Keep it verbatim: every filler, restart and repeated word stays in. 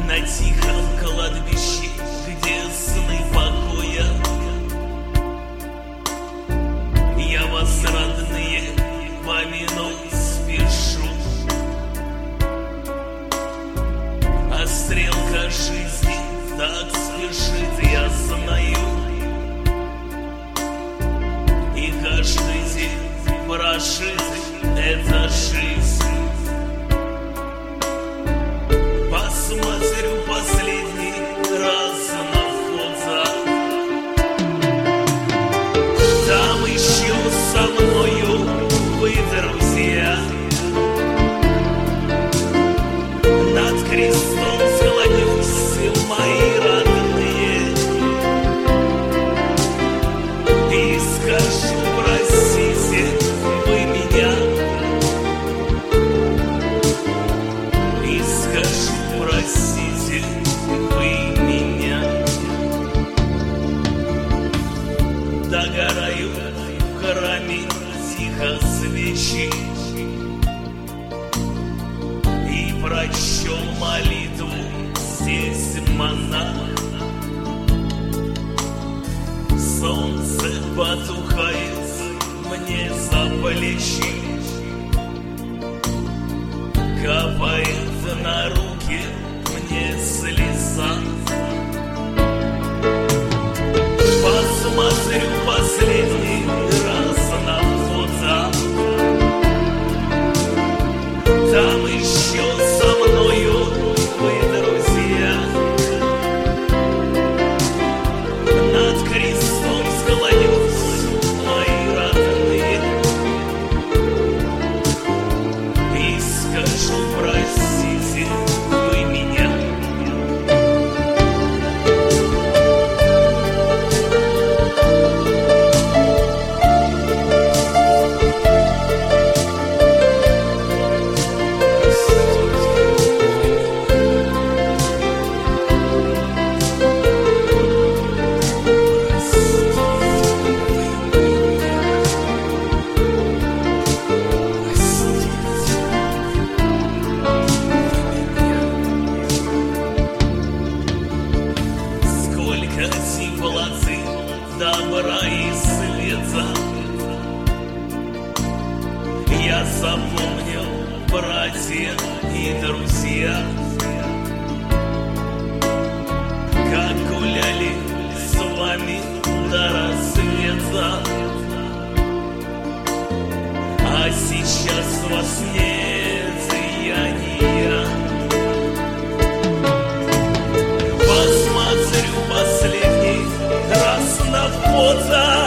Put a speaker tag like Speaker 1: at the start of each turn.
Speaker 1: на тихом кладбище, где сны покоя. Я вас, родные, помянуть спешу, а стрелка жизни так спешит, я знаю. И каждый день прожит эта жизнь. Посмотрю последний раз на фото. Там еще со мною вы, друзья, над крестом склонюсь, мои родные, и скажу: простите вы меня, и скажу: простите вы меня. Догорают в храме тихо свечи, и прочел молитву здесь монах. Солнце потухает мне за плечи, капает на руки мне слеза. Посмотрю последний раз на фото. Там еще со мною вы, друзья, над крестом склонюсь, мои родные, и скажу: простите вы меня. Сколько теплоты, добра и света я запомнил, братья и друзья, как гуляли с вами до рассвета. А сейчас вас нет, и я не я. Посмотрю последний раз на фото.